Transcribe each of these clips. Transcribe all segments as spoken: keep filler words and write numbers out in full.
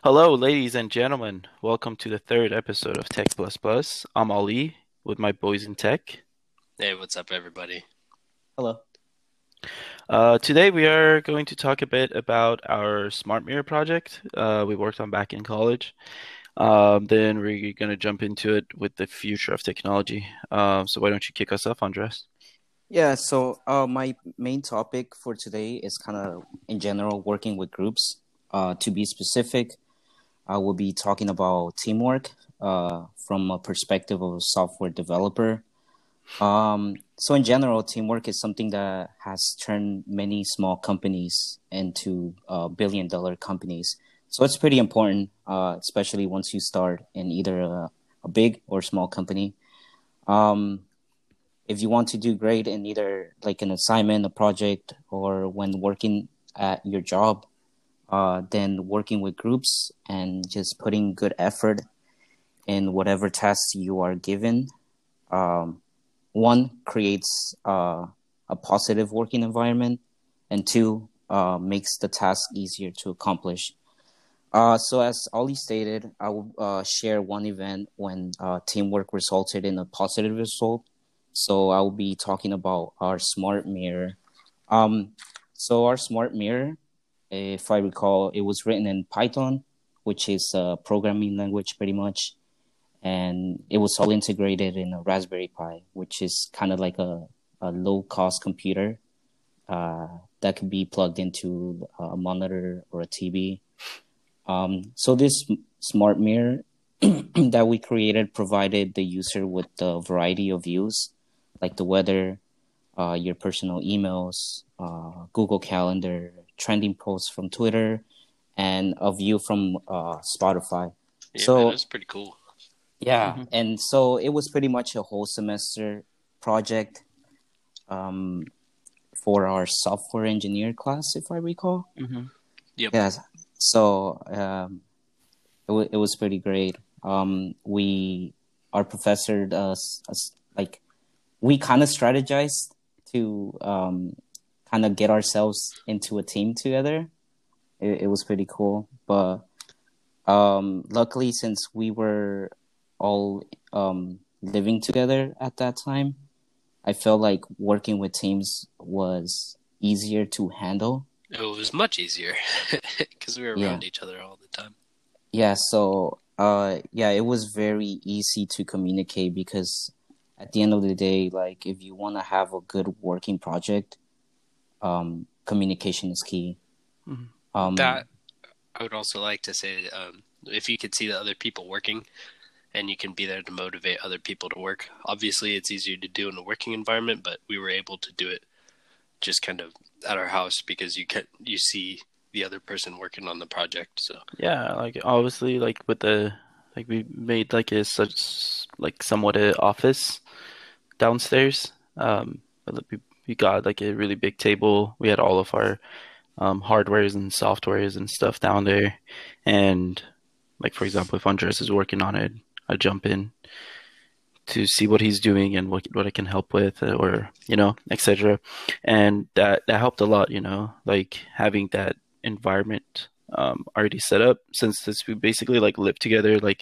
Hello, ladies and gentlemen. Welcome to the third episode of Tech Plus Plus. I'm Ali with my boys in tech. Hey, what's up, everybody? Hello. Uh, today we are going to talk a bit about our smart mirror project uh, we worked on back in college. Um, then we're going to jump into it with the future of technology. Um, so why don't you kick us off, Andres? Yeah, so uh, my main topic for today is kind of in general working with groups. Uh, to be specific, I will be talking about teamwork uh, from a perspective of a software developer. Um, so in general, teamwork is something that has turned many small companies into uh, billion dollar companies. So it's pretty important, uh, especially once you start in either a, a big or small company. Um, if you want to do great in either like an assignment, a project, or when working at your job, uh, then working with groups and just putting good effort in whatever tasks you are given. Um, one creates uh, a positive working environment, and two uh, makes the task easier to accomplish. Uh, so as Ali stated, I will uh, share one event when uh, teamwork resulted in a positive result. So I will be talking about our smart mirror. Um, so our smart mirror, if I recall, it was written in Python, which is a programming language pretty much, and it was all integrated in a Raspberry Pi, which is kind of like a, a low cost computer uh, that could be plugged into a monitor or a T V. Um, so this smart mirror that we created provided the user with a variety of views, like the weather, uh, your personal emails, uh, Google Calendar, trending posts from Twitter, and a view from uh, Spotify. Yeah, man, it So was pretty cool. yeah, hmm and so it was pretty much a whole semester project um, for our software engineer class, if I recall. hmm Yep. Yes. So um, it, w- it was pretty great. Um, we, our professor, uh, s- s- like, we kind of strategized to um, kind of get ourselves into a team together. It, it was pretty cool. But um, luckily, since we were all um, living together at that time, I felt like working with teams was easier to handle. It was much easier because we were Yeah. around each other all the time. Yeah, so uh yeah, it was very easy to communicate because at the end of the day, like if you want to have a good working project, um communication is key. hmm Um That I would also like to say, um, if you could see the other people working and you can be there to motivate other people to work. Obviously, it's easier to do in a working environment, but we were able to do it just kind of at our house because you can you see the other person working on the project. So Yeah, like obviously, like with the like we made like a such like somewhat a office downstairs. Um, but like, we we got like a really big table. We had all of our um, hardwares and softwares and stuff down there. And like for example, if Andres is working on it, I jump in to see what he's doing and what what I can help with, uh, or you know, et cetera. And that that helped a lot. You know, like having that environment um, already set up since since we basically like lived together. Like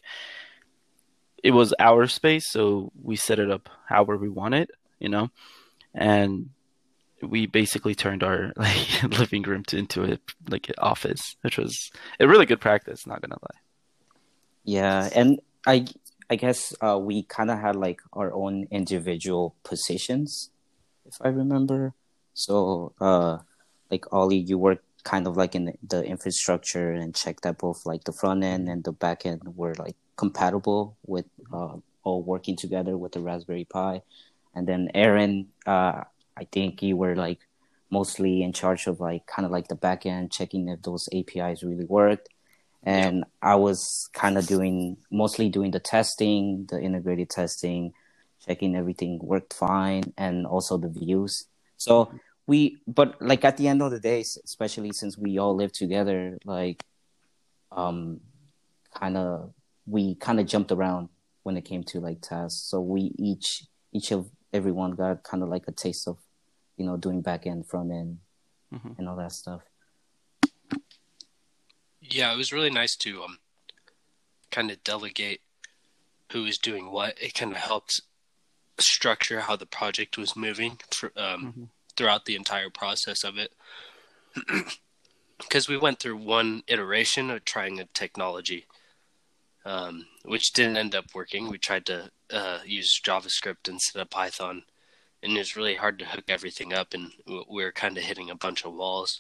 it was our space, so we set it up however we want it. You know, and we basically turned our like living room to, into a like an office, which was a really good practice. Not gonna lie. yeah, and I I guess uh we kind of had like our own individual positions, if I remember. So uh like Ollie, you work kind of like in the, the infrastructure and check that both like the front end hmm and the back end were like compatible with hmm uh, all working together with the Raspberry Pi. And then Aaron, uh, I think you were like mostly in charge of like kind of like the back end, checking if those A P Is really worked. yeah, And I was kind of doing mostly doing the testing, the integrated testing, checking everything worked fine, and also the views. So we, but like at the end of the day, especially since we all live together, like um, kind of we kind of jumped around when it came to like tasks. So we each each of everyone got kind of like a taste of, you know, doing back end, front end, hmm and all that stuff. Yeah, it was really nice to um kind of delegate who was doing what. It kind of helped structure how the project was moving for, um, Hmm. throughout the entire process of it. Because we went through one iteration of trying a technology, um, which didn't end up working. We tried to uh, use JavaScript instead of Python, and it was really hard to hook everything up, and we were kind of hitting a bunch of walls.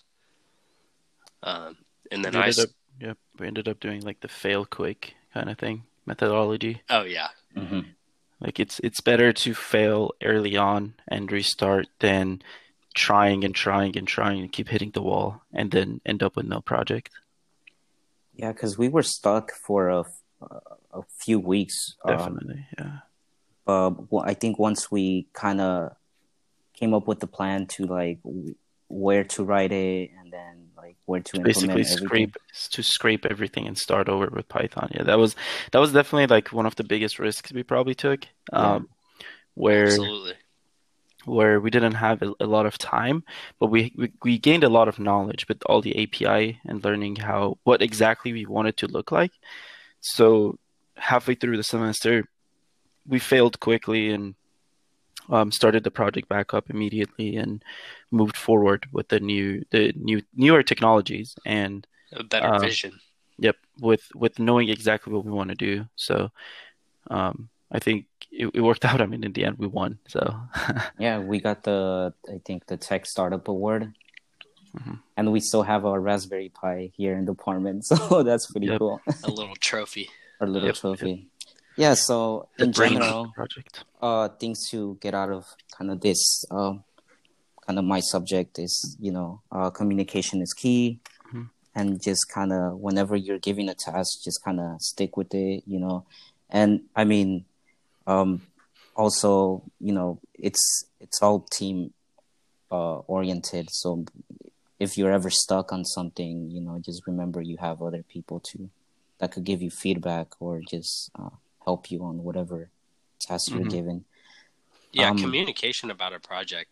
Um, and then We I, ended up, yep, we ended up doing like the fail quick kind of thing methodology. oh yeah, Mm-hmm. Like it's it's better to fail early on and restart than trying and trying and trying and keep hitting the wall and then end up with no project. Yeah, because we were stuck for a, a few weeks. Um, Definitely, yeah. but I think once we kind of came up with the plan to like where to write it and then like where to To basically implement everything. scrape to scrape everything and start over with Python. Yeah, that was that was definitely like one of the biggest risks we probably took. Yeah. Um, where absolutely. where we didn't have a, a lot of time, but we, we we gained a lot of knowledge with all the A P I and learning how what exactly we wanted to look like. So halfway through the semester, we failed quickly and um, started the project back up immediately and moved forward with the new the new newer technologies and A better uh, vision. yep, with with knowing exactly what we want to do. So um, I think it, it worked out. I mean, in the end, we won. So Yeah, we got the I think the tech startup award, mhm. and we still have our Raspberry Pi here in the apartment, so that's pretty Yep, cool. A little trophy. Our little yep, Um, yep. trophy. Yeah, so The in brains of the general, project. uh, things to get out of kind of this, um, kind of my subject is, you know, uh, communication is key, Mhm. and just kind of whenever you're giving a task, just kind of stick with it, you know. And I mean, um, also, you know, it's it's all team uh, oriented. So if you're ever stuck on something, you know, just remember you have other people to that could give you feedback or just uh, help you on whatever task you're Mhm. given. yeah, Um, communication about a project.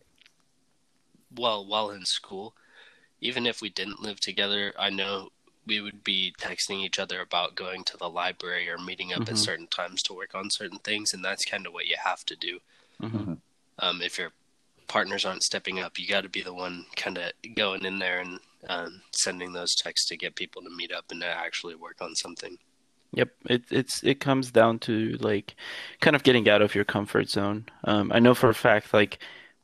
Well, while in school, even if we didn't live together, I know we would be texting each other about going to the library or meeting up at Mhm. certain times to work on certain things, and that's kind of what you have to do. Mhm. mhm. Um, if your partners aren't stepping up, you got to be the one kind of going in there and um, sending those texts to get people to meet up and to actually work on something. Yep, it it's it comes down to like kind of getting out of your comfort zone. Um, I know for a fact like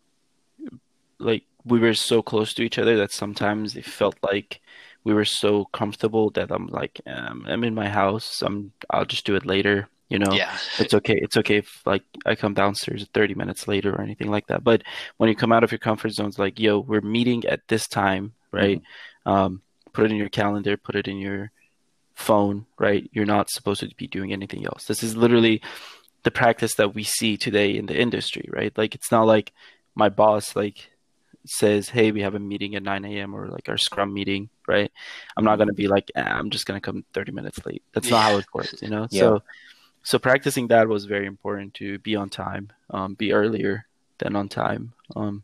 like we were so close to each other that sometimes it felt like we were so comfortable that I'm like um, I'm in my house. I'm I'll just do it later. You know, Yeah, it's okay. It's okay if like I come downstairs thirty minutes later or anything like that. But when you come out of your comfort zone, it's like, yo, we're meeting at this time, right? Mhm. Um, put it in your calendar, put it in your phone, right? You're not supposed to be doing anything else. This is literally the practice that we see today in the industry, right? Like it's not like my boss like says, "Hey, we have a meeting at nine a m" or like our Scrum meeting, right? I'm not Mhm. gonna be like, ah, "I'm just gonna come thirty minutes late." That's not yeah, how it works, you know? Yeah, So, so practicing that was very important to be on time, um, be earlier than on time. Um,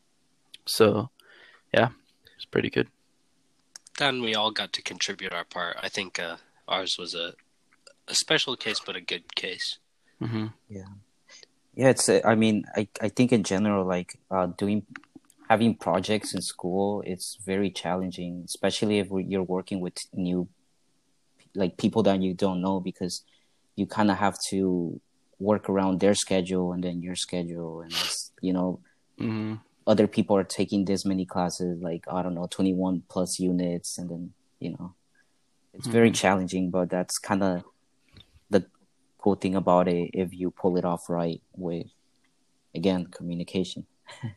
so yeah, it's pretty good. then we all got to contribute our part. I think uh, ours was a, a special case, but a good case. Hmm. yeah, yeah. It's uh, I mean, I I think in general, like uh, doing having projects in school, it's very challenging, especially if you're working with new like people that you don't know because you kind of have to work around their schedule and then your schedule and it's, you know, Hmm. other people are taking this many classes like I don't know twenty-one plus units and then you know it's very Hmm. challenging but that's kind of the cool thing about it if you pull it off right with again communication.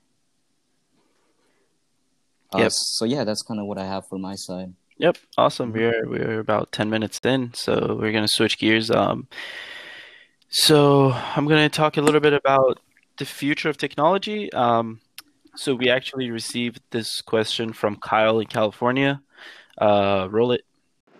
uh Yep. so yeah, that's kind of what I have for my side. Yep. Awesome. Mm-hmm. We're we're about ten minutes in, so we're gonna switch gears. Um, so I'm gonna talk a little bit about the future of technology. Um, so we actually received this question from Kyle in California. Uh, roll it.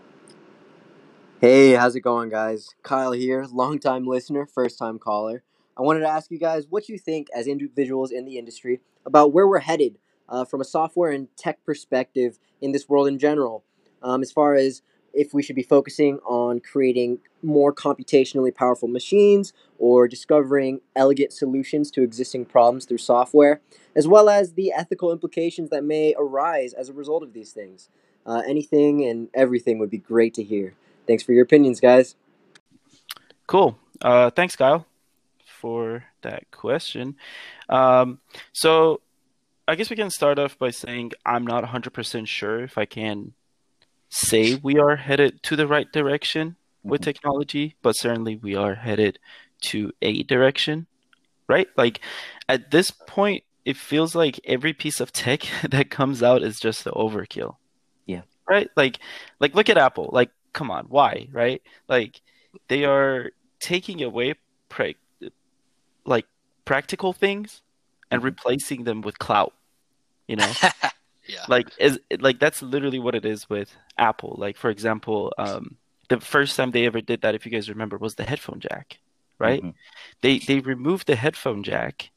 Hey, how's it going, guys? Kyle here, longtime listener, first time caller. I wanted to ask you guys what you think as individuals in the industry about where we're headed uh, from a software and tech perspective in this world in general. um, as far as if we should be focusing on creating more computationally powerful machines or discovering elegant solutions to existing problems through software, as well as the ethical implications that may arise as a result of these things. Uh, anything and everything would be great to hear. Thanks for your opinions, guys. Cool. Uh, thanks, Kyle, for that question. Um, so I guess we can start off by saying I'm not one hundred percent sure if I can say we are headed to the right direction with technology, but certainly we are headed to a direction, right? Like at this point, it feels like every piece of tech that comes out is just the overkill. Yeah. Right? Like, like look at Apple. Like, come on, why? Right? Like, they are taking away pra- like practical things and replacing them with clout. You know. Yeah. Like is like that's literally what it is with Apple. Like for example, um, the first time they ever did that, if you guys remember, was the headphone jack, right? Mm-hmm. They they removed the headphone jack,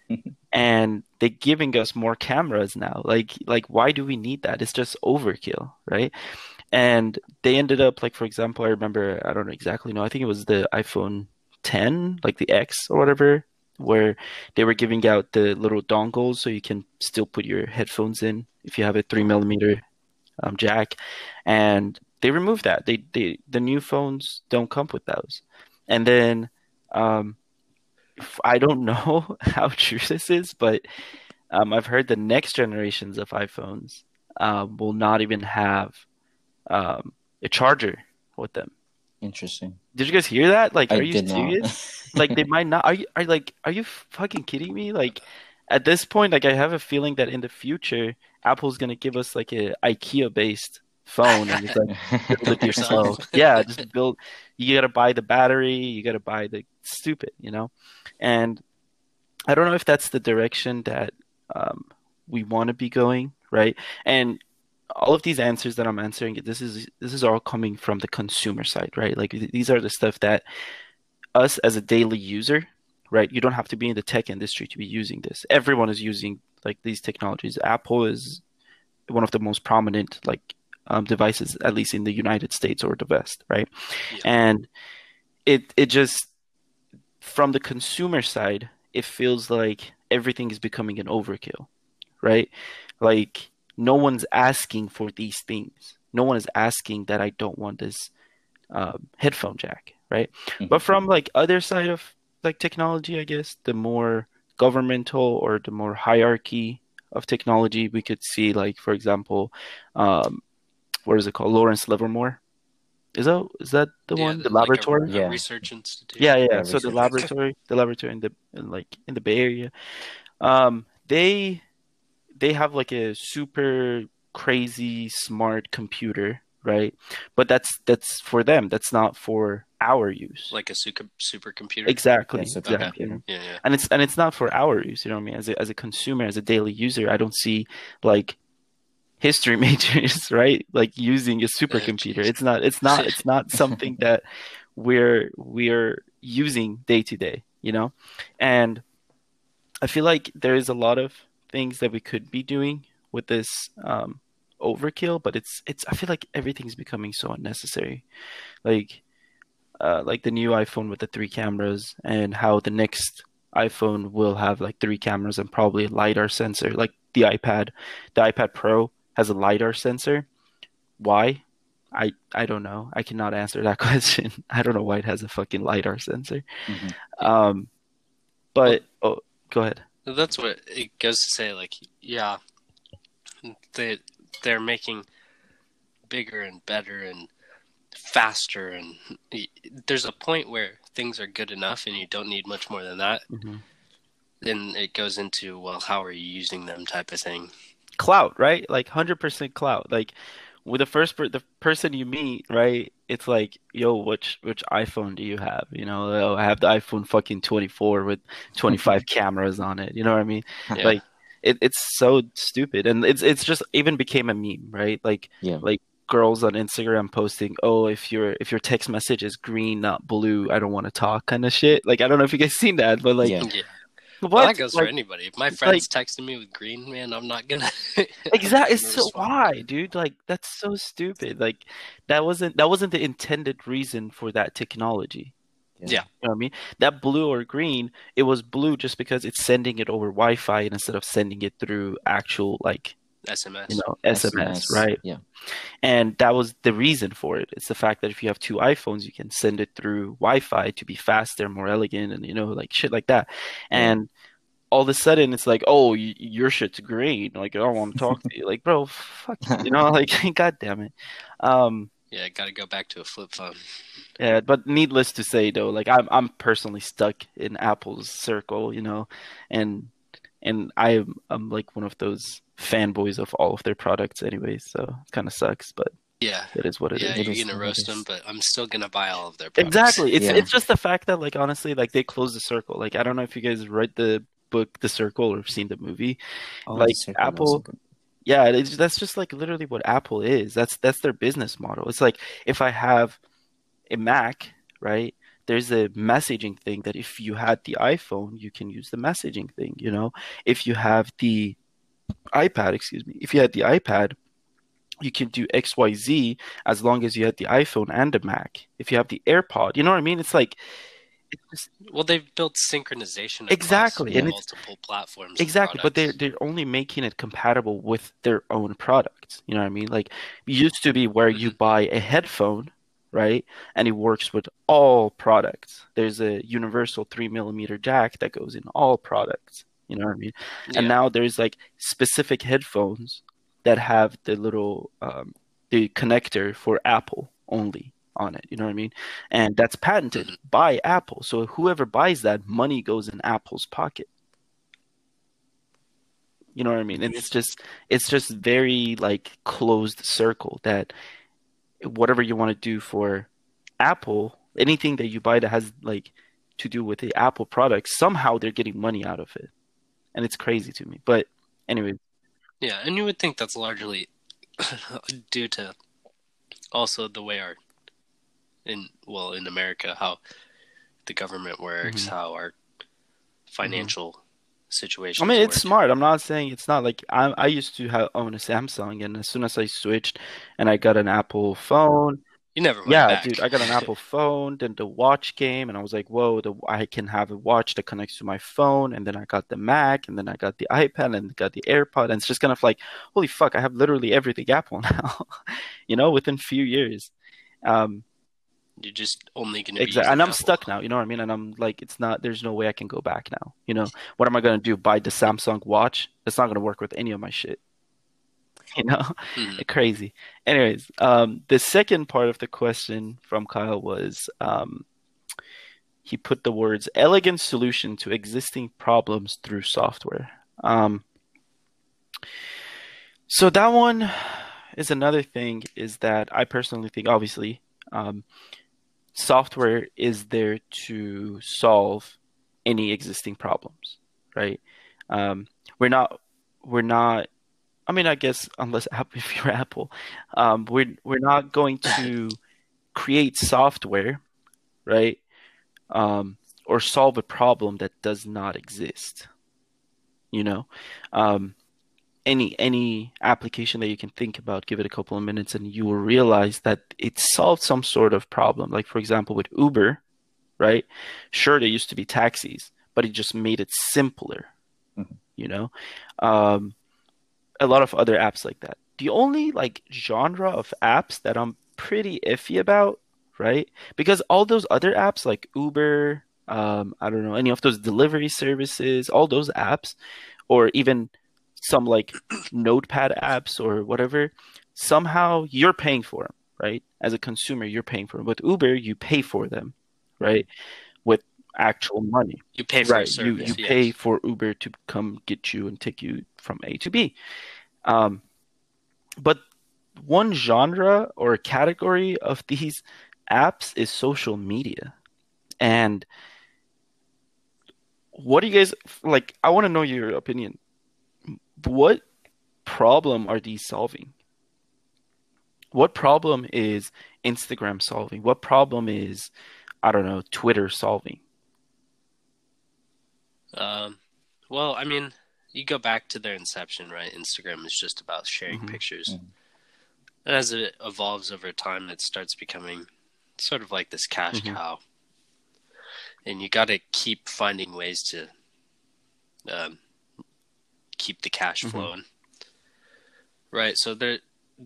and they're giving us more cameras now. Like like why do we need that? It's just overkill, right? And they ended up like, for example, I remember I don't know exactly know. I think it was the iPhone ten, like the X or whatever, where they were giving out the little dongles so you can still put your headphones in if you have a three millimeter um, jack, and they removed that. They they the new phones don't come with those, and then um, I don't know how true this is, but um, I've heard the next generations of iPhones uh, will not even have um, a charger with them. Interesting. Did you guys hear that? Like, I are you did serious? not. Like, they might not. Are you? Are like? Are you fucking kidding me? Like, at this point, like, I have a feeling that in the future, Apple's gonna give us like a IKEA-based phone, and it's like build it yourself. Yeah, just build. You gotta buy the battery. You gotta buy the stupid, you know. And I don't know if that's the direction that um, we want to be going, right? And all of these answers that I'm answering, this is this is all coming from the consumer side, right? Like these are the stuff that us as a daily user, right? You don't have to be in the tech industry to be using this. Everyone is using like these technologies. Apple is one of the most prominent like um, devices, at least in the United States or the West, right? Yeah. And it it just from the consumer side, it feels like everything is becoming an overkill, right? Like no one's asking for these things. No one is asking that I don't want this um, headphone jack, right? Mm-hmm. But from like other side of like technology, I guess the more governmental or the more hierarchy of technology, we could see like, for example, um, what is it called? Lawrence Livermore. Is that is that the yeah, one? The like laboratory? A, a yeah. research institute. Yeah, yeah. Yeah, so the research. laboratory, the laboratory in the in like in the Bay Area, um, they they have like a super crazy smart computer, right? But that's that's for them. That's not for our use. Like a super supercomputer. Exactly. Yeah, exactly. Okay. Yeah, yeah. And it's and it's not for our use. You know what I mean? As a as a consumer, as a daily user, I don't see like history majors, right? Like using a supercomputer. Oh, it's not. It's not. It's not something that we're we're using day to day. You know, and I feel like there is a lot of things that we could be doing with this um, overkill, but it's it's. I feel like everything's becoming so unnecessary. Like, uh, like the new iPhone with the three cameras, and how the next iPhone will have like three cameras and probably a LiDAR sensor. Like the iPad, the iPad Pro has a LiDAR sensor. Why? I I don't know. I cannot answer that question. I don't know why it has a fucking LiDAR sensor. Mm-hmm. Um, but oh, go ahead. That's what it goes to say. Like, yeah, they they're making bigger and better and faster, and there's a point where things are good enough, and you don't need much more than that. Mm-hmm. Then it goes into, well, how are you using them, type of thing. Clout, right? Like one hundred percent clout. Like with the first per- the person you meet, right? It's like, yo, which which iPhone do you have? You know, oh, I have the iPhone fucking twenty-four with twenty-five cameras on it. You know what I mean? Yeah. Like it, it's so stupid, and it's it's just even became a meme, right? Like yeah. like girls on Instagram posting, oh, if your if your text message is green, not blue, I don't want to talk, kind of shit. Like I don't know if you guys seen that, but like. Yeah. Yeah. What? Well, that goes like, for anybody. If my like friend's texting me with green, man, I'm not gonna. I'm exactly. not gonna So respond. why, dude? Like that's so stupid. Like that wasn't that wasn't the intended reason for that technology. Yeah. You know what I mean? That blue or green, it was blue just because it's sending it over Wi-Fi instead of sending it through actual like S M S. you know S M S, S M S, right? yeah. And that was the reason for it. It's the fact that if you have two iPhones, you can send it through Wi-Fi to be faster, more elegant, and you know like shit like that. Yeah. And all of a sudden it's like, oh, y- your shit's green. Like I don't want to talk to you. Like, bro, fuck you. You know, like god damn it. Um, Yeah, got to go back to a flip phone. yeah, but needless to say though, like I'm I'm personally stuck in Apple's circle, you know, and and I'm I'm like one of those fanboys of all of their products anyway, so it kind of sucks, but Yeah. it is what it Yeah, is. It you're is gonna what it roast them, is. but I'm still gonna buy all of their products. Exactly. It's Yeah. it's just the fact that like honestly, like they closed the circle. Like I don't know if you guys read the book The Circle or have seen the movie. Oh, Like the circle was Apple, so good. yeah, it's, that's just like literally what Apple is. That's that's their business model. It's like if I have a Mac, right? There's a messaging thing that if you had the iPhone, you can use the messaging thing, you know? If you have the iPad, excuse me, if you had the iPad, you can do X Y Z as long as you had the iPhone and the Mac. If you have the AirPod, you know what I mean? It's like it's just Well, they've built synchronization across exactly, and it's multiple platforms. exactly, and but they're products. they're only making it compatible with their own products. You know what I mean? Like it used to be where you Mhm. buy a headphone, right? And it works with all products. There's a universal three millimeter jack that goes in all products. You know what I mean? And Yeah. now there's like specific headphones that have the little um, the connector for Apple only on it. You know what I mean? And that's patented Mhm. by Apple. So whoever buys that, money goes in Apple's pocket. You know what I mean? And it's just it's just very like closed circle that whatever you want to do for Apple, anything that you buy that has like to do with the Apple product, somehow they're getting money out of it. And it's crazy to me. But anyway, Yeah, and you would think that's largely due to also the way our in well in America how the government works, Mhm. how our financial situation. I mean, it's work. smart. I'm not saying it's not like I I used to have own a Samsung, and as soon as I switched and I got an Apple phone, You never went yeah, back. dude, I got an Apple phone, then the watch came, and I was like, whoa, the I can have a watch that connects to my phone, and then I got the Mac, and then I got the iPad, and got the AirPod, and it's just kind of like, holy fuck, I have literally everything Apple now, you know, within few years. Um, You're just only going to be exactly, using and I'm Apple. stuck now, you know what I mean? And I'm like, it's not, there's no way I can go back now, you know? What am I gonna do? Buy the Samsung watch? It's not gonna work with any of my shit. You know, Mhm. crazy. Anyways, um, the second part of the question from Kyle was um, he put the words elegant solution to existing problems through software. Um, so that one is another thing is that I personally think, obviously, um, software is there to solve any existing problems, right? Um, we're not, we're not I mean, I guess unless if you're Apple, um, we're we're not going to create software, right? Um, or solve a problem that does not exist. You know, um, any any application that you can think about, give it a couple of minutes, and you will realize that it solved some sort of problem. Like for example, with Uber, right? Sure, there used to be taxis, but it just made it simpler. Mhm. You know. Um, a lot of other apps like that. The only like genre of apps that I'm pretty iffy about, right? Because all those other apps like Uber, um, I don't know, any of those delivery services, all those apps, or even some like notepad apps or whatever, somehow you're paying for them, right? As a consumer, you're paying for them. With Uber, you pay for them, right? With actual money. You pay for a Right. You service. you yes. pay for Uber to come get you and take you from A to B. Um, but one genre or category of these apps is social media. And what do you guys like? I want to know your opinion. What problem are these solving? What problem is Instagram solving? What problem is, I don't know, Twitter solving? Um, Well, I mean, you go back to their inception, right? Instagram is just about sharing Mm-hmm. pictures. Mhm. And as it evolves over time, it starts becoming sort of like this cash Mm-hmm. cow. And you got to keep finding ways to um, keep the cash Mm-hmm. flowing. Right. So there,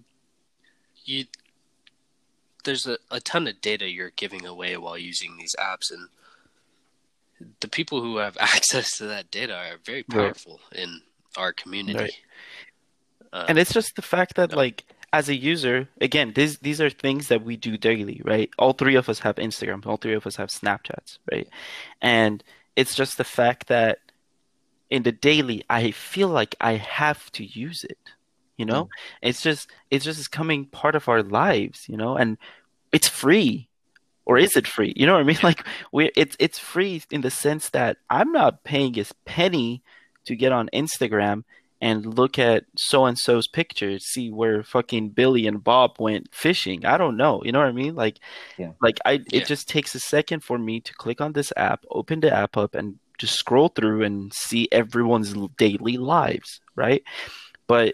you, there's a, a ton of data you're giving away while using these apps. And the people who have access to that data are very Right. powerful in our community. Right. Um, And it's just the fact that, no. like, as a user, again, these these are things that we do daily, right? All three of us have Instagram, all three of us have Snapchats, right? And it's just the fact that in the daily, I feel like I have to use it, you know? It's just it's just becoming part of our lives, you know? And it's free. Or is it free? You know what I mean? Yeah. Like we it's it's free in the sense that I'm not paying a penny to get on Instagram and look at so and so's pictures, see where fucking Billy and Bob went fishing. I don't know. You know what I mean? Like Yeah. like I Yeah. it just takes a second for me to click on this app, open the app up and just scroll through and see everyone's daily lives, right? But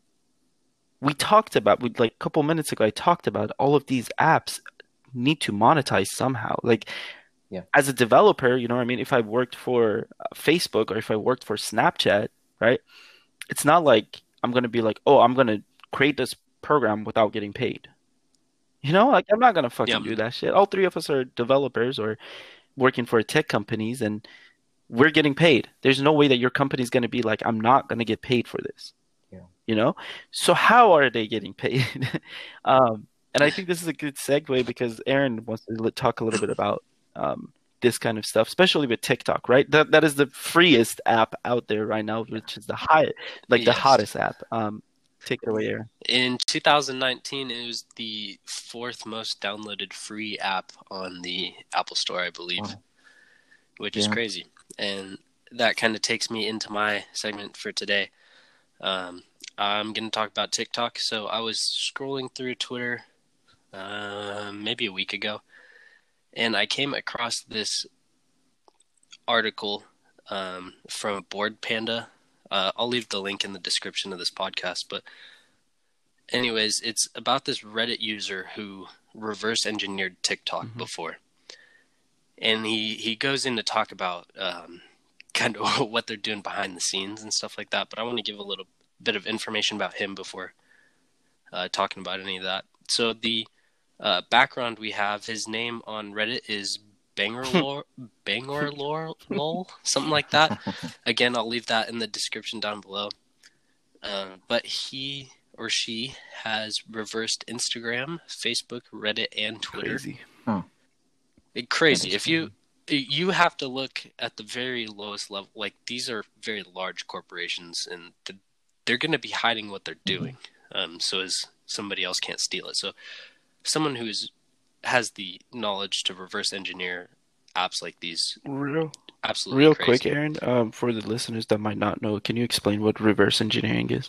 we talked about we like a couple minutes ago I talked about all of these apps need to monetize somehow. Like Yeah. as a developer, you know what I mean? If I worked for uh, Facebook or if I worked for Snapchat, right? It's not like I'm going to be like, "Oh, I'm going to create this program without getting paid." You know, like I'm not going to fucking Yeah. do that shit. All three of us are developers or working for tech companies and we're getting paid. There's no way that your company's going to be like, "I'm not going to get paid for this." Yeah. You know? So how are they getting paid? um And I think this is a good segue because Aaron wants to talk a little bit about um, this kind of stuff, especially with TikTok, right? That that is the freest app out there right now, which is the high, like the Yes. hottest app. Um, take it away, Aaron. In two thousand nineteen, it was the fourth most downloaded free app on the Apple Store, I believe, Wow. which is Yeah. crazy. And that kind of takes me into my segment for today. Um, I'm going to talk about TikTok. So I was scrolling through Twitter uh, maybe a week ago, and I came across this article um, from Board Panda. Uh, I'll leave the link in the description of this podcast, but anyways, it's about this Reddit user who reverse engineered TikTok Mhm. before. And he, he goes in to talk about um, kind of what they're doing behind the scenes and stuff like that. But I want to give a little bit of information about him before uh, talking about any of that. So the uh, background we have, his name on Reddit is Bangor Bangor lol, something like that. Again, I'll leave that in the description down below. Uh, but he or she has reversed Instagram, Facebook, Reddit, and Twitter. Crazy. Huh. It, crazy. That is If you you have to look at the very lowest level, like these are very large corporations, and the, they're going to be hiding what they're doing, um, so as somebody else can't steal it. So someone who's has the knowledge to reverse engineer apps like these, Real, absolutely real crazy. quick, Aaron. Um, for the listeners that might not know, can you explain what reverse engineering is?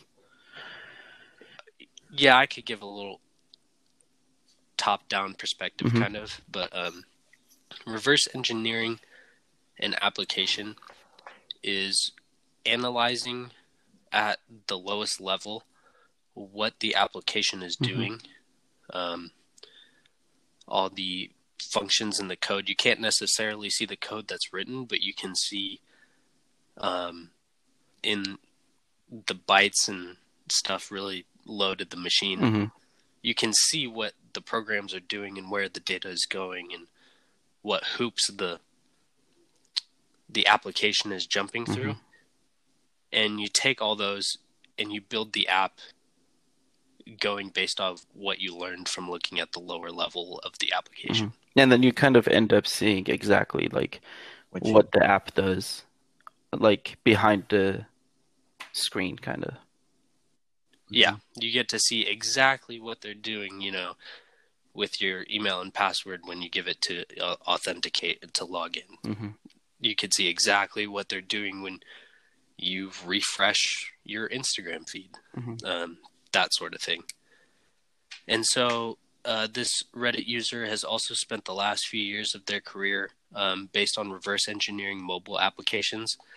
Yeah, I could give a little top-down perspective, Mhm. kind of, but um, reverse engineering an application is analyzing at the lowest level what the application is Mhm. doing, um, all the functions in the code. You can't necessarily see the code that's written, but you can see um, in the bytes and stuff really loaded the machine. Mhm. You can see what the programs are doing and where the data is going and what hoops the the application is jumping through. Mhm. And you take all those and you build the app going based off what you learned from looking at the lower level of the application. Mhm. And then you kind of end up seeing exactly like Which what the app does, like behind the screen, kind of. Yeah, you get to see exactly what they're doing, you know, with your email and password when you give it to uh, authenticate to log in. Mm-hmm. You can see exactly what they're doing when you refresh your Instagram feed, Mhm. um, that sort of thing. And so uh, this Reddit user has also spent the last few years of their career um, based on reverse engineering mobile applications.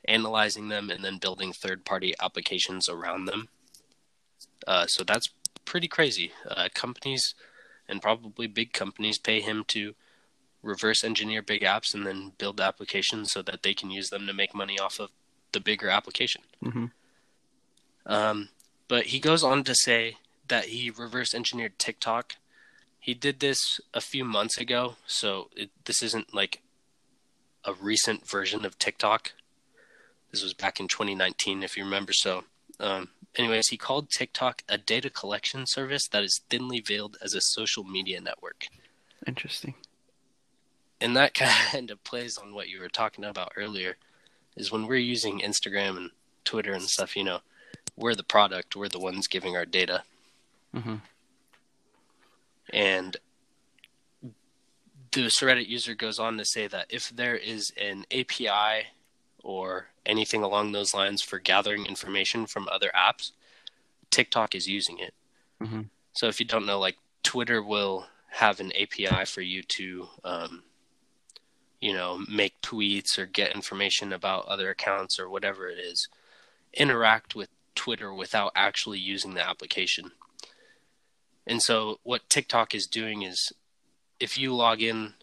analyzing them, and then building third-party applications around them. Uh, so that's pretty crazy. Uh, companies, and probably big companies, pay him to reverse engineer big apps and then build applications so that they can use them to make money off of the bigger application. Mm-hmm. Um, but he goes on to say that he reverse engineered TikTok. He did this a few months ago, so it, this isn't like a recent version of TikTok. This was back in twenty nineteen, if you remember. So, um, anyways, he called TikTok a data collection service that is thinly veiled as a social media network. Interesting. And that kind of plays on what you were talking about earlier, is when we're using Instagram and Twitter and stuff, you know, we're the product, we're the ones giving our data. Mm-hmm. And the Reddit user goes on to say that if there is an A P I or anything along those lines for gathering information from other apps, TikTok is using it. Mm-hmm. So if you don't know, like Twitter will have an A P I for you to, um, you know, make tweets or get information about other accounts or whatever it is, interact with Twitter without actually using the application. And so what TikTok is doing is, if you log in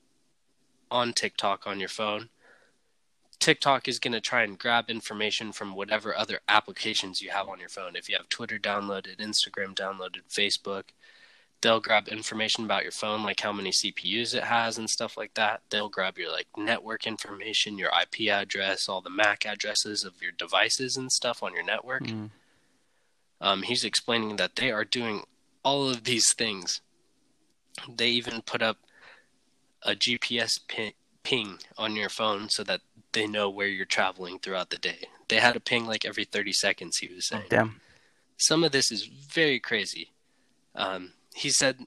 on TikTok on your phone, TikTok is going to try and grab information from whatever other applications you have on your phone. If you have Twitter downloaded, Instagram downloaded, Facebook, they'll grab information about your phone, like how many C P Us it has and stuff like that. They'll grab your like network information, your I P address, all the M A C addresses of your devices and stuff on your network. Mm. Um, he's explaining that they are doing all of these things. They even put up a G P S ping, ping on your phone so that they know where you're traveling throughout the day. They had a ping like every thirty seconds, he was saying. Oh, damn. Some of this is very crazy. Um, he said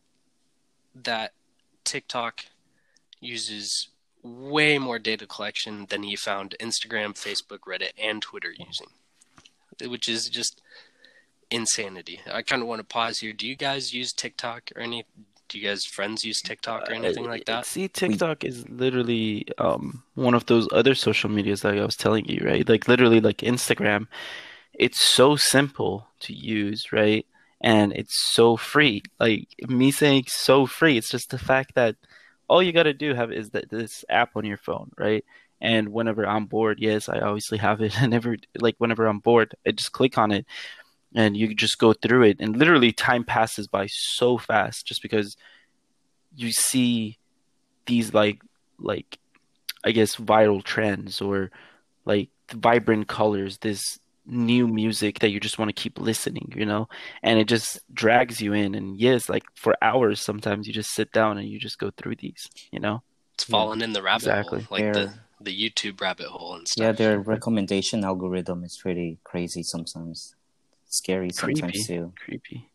that TikTok uses way more data collection than he found Instagram, Facebook, Reddit, and Twitter using, which is just insanity. I kind of want to pause here. Do you guys use TikTok or any? Do you guys friends use TikTok or anything Uh, like that? See, TikTok is literally um one of those other social medias like I was telling you, right? Like literally like Instagram. It's so simple to use, right? And it's so free. Like me saying so free, it's just the fact that all you gotta do have is that this app on your phone, right? And whenever I'm bored, yes, I obviously have it. And never like whenever I'm bored, I just click on it and you just go through it. And literally time passes by so fast just because you see these like like I guess viral trends or like vibrant colors, this new music that you just want to keep listening, you know, and it just drags you in. And yes, like for hours, sometimes you just sit down and you just go through these, you know. It's falling in the rabbit Exactly. hole, like They're- the the YouTube rabbit hole and Yeah, stuff. their recommendation algorithm is pretty crazy sometimes. Scary sometimes Creepy. too. Creepy.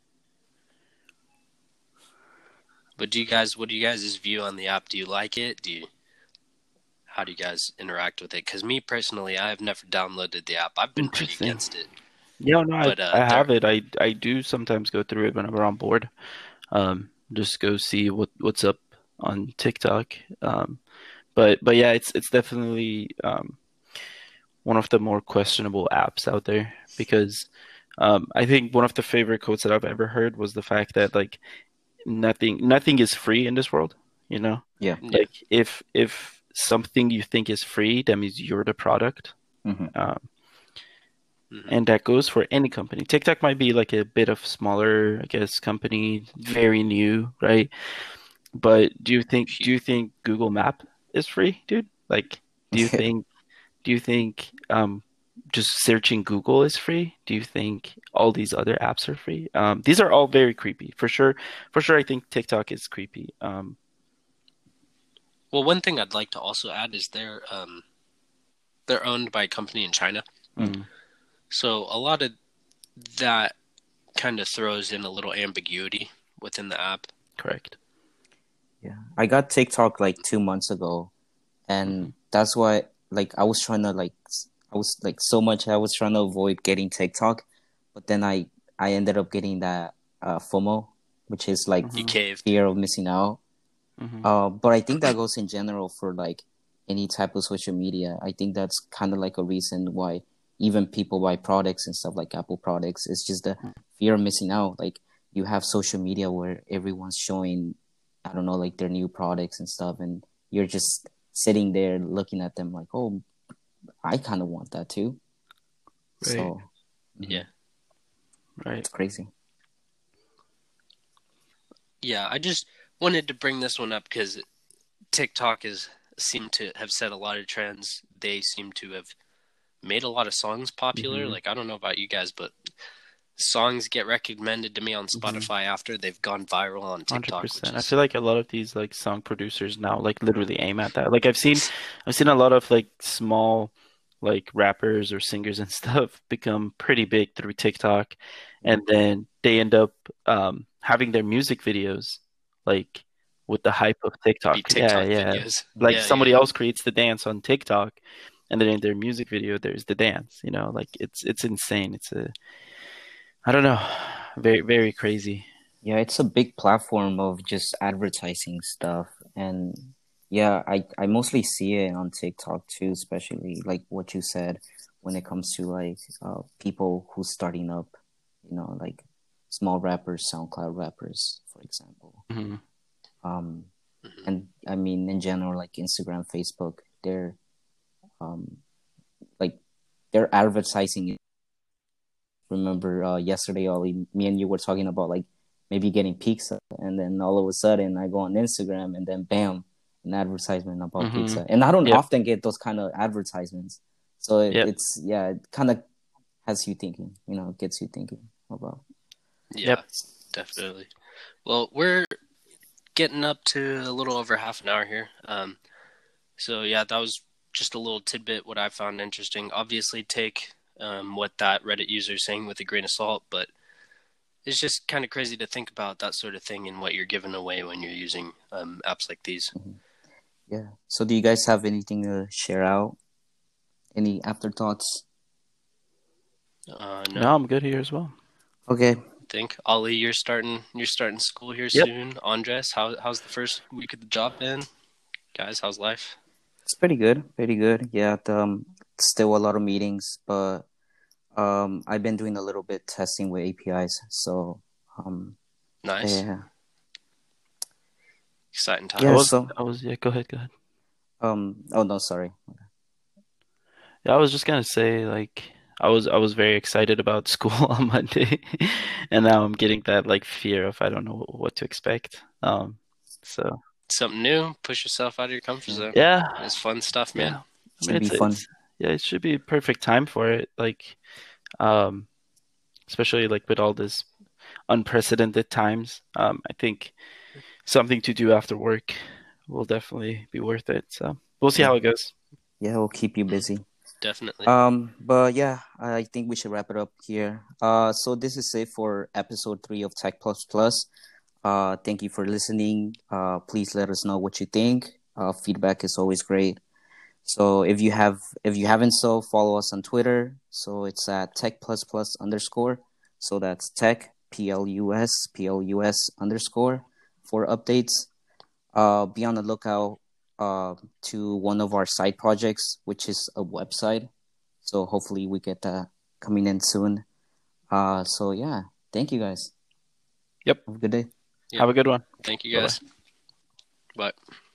But do you guys, what do you guys' view on the app? Do you like it? Do you, how do you guys interact with it? Because me personally, I have never downloaded the app. I've been pretty Interesting. against it. Yeah, no, But, I, uh, I have it. I I do sometimes go through it whenever I'm bored. Um, just go see what what's up on TikTok. Um, but but yeah, it's it's definitely um one of the more questionable apps out there because um I think one of the favorite quotes that I've ever heard was the fact that like nothing nothing is free in this world, you know? Yeah. Yeah. Like if if something you think is free, that means you're the product. hmm Um, Mhm. and that goes for any company. TikTok might be like a bit of smaller, I guess, company, very new, right? But do you think do you think Google Map is free, dude? Like, do you think do you think um just searching Google is free? Do you think all these other apps are free? Um, these are all very creepy, for sure. For sure, I think TikTok is creepy. Um, Well, one thing I'd like to also add is they're um, they're owned by a company in China. mm, So a lot of that kind of throws in a little ambiguity within the app. correct. Yeah, I got TikTok like two months ago, and Mhm. that's why like I was trying to like s- I was like so much I was trying to avoid getting TikTok, but then I I ended up getting that uh, FOMO, which is like Mhm. You caved. fear of missing out. Mhm. Uh, but I think that goes in general for like any type of social media. I think that's kind of like a reason why even people buy products and stuff like Apple products. It's just the fear of missing out. Like you have social media where everyone's showing, I don't know, like their new products and stuff, and you're just sitting there looking at them like, oh, I kind of want that too. Right. So Yeah. Right. it's crazy. Yeah, I just wanted to bring this one up because TikTok has seemed to have set a lot of trends. They seem to have made a lot of songs popular. Mhm. Like, I don't know about you guys, but songs get recommended to me on Mhm. Spotify after they've gone viral on Hundred TikTok, which percent. I is feel like a lot of these like song producers now like literally aim at that. Like I've seen, I've seen a lot of like small, like rappers or singers and stuff become pretty big through TikTok, and then they end up um having their music videos like with the hype of be TikTok. Yeah, TikTok yeah. videos. Like Yeah, somebody yeah. else creates the dance on TikTok, and then in their music video there's the dance. You know, like it's it's insane. It's a I don't know, very very crazy. Yeah, it's a big platform of just advertising stuff. And yeah, I, I mostly see it on TikTok too, especially like what you said when it comes to like uh, people who's starting up, you know, like small rappers, SoundCloud rappers, for example. hmm Um, Mhm. and I mean, in general, like Instagram, Facebook, they're um, like they're advertising. Remember uh, yesterday, Ollie, me and you were talking about like maybe getting pizza, and then all of a sudden I go on Instagram, and then bam, an advertisement about hmm pizza. And I don't Yep. often get those kind of advertisements, so it, Yep. it's yeah, it kind of has you thinking, you know, gets you thinking about. Yeah, Yep. definitely. Well, we're getting up to a little over half an hour here. Um, so yeah, that was just a little tidbit what I found interesting. Obviously, take um, what that Reddit user is saying with a grain of salt, but it's just kind of crazy to think about that sort of thing and what you're giving away when you're using um, apps like these. Yeah. So, do you guys have anything to share out? Any afterthoughts? Uh, no, No, I'm good here as well. Okay. I think Ollie, you're starting you're starting school here Yep. soon. Andres, how how's the first week of the job been? Guys, how's life? It's pretty good. Pretty good. Yeah. the, Um, still a lot of meetings, but um, I've been doing a little bit testing with A P Is. So, um, Nice, yeah. exciting I Yeah. times. was, So, I was, yeah, go ahead, go ahead. um, oh no, sorry. Yeah, I was just gonna say, like, I was, I was very excited about school on Monday, and now I'm getting that like fear of I don't know what to expect. Um, so Something new, push yourself out of your comfort Yeah. zone. yeah, It's fun stuff, man. yeah. I mean, Should be it's, fun. it's, yeah, it should be a perfect time for it. Like, um, especially like with all this unprecedented times. Um, I think something to do after work will definitely be worth it. So we'll see Yeah. how it goes. Yeah, it'll keep you busy. Definitely. Um, but yeah, I think we should wrap it up here. Uh, so this is it for episode three of Tech Plus Plus. Uh, thank you for listening. Uh, please let us know what you think. Uh, feedback is always great. So if you have, if you haven't, so follow us on Twitter. So it's at Tech Plus Plus underscore. So that's Tech P L U S P L U S underscore for updates. Uh, be on the lookout uh, to one of our side projects, which is a website. So hopefully we get that coming in soon. Uh, so yeah, thank you guys. Yep. Have a good day. Yep. Have a good one. Thank you Bye-bye. guys. Bye.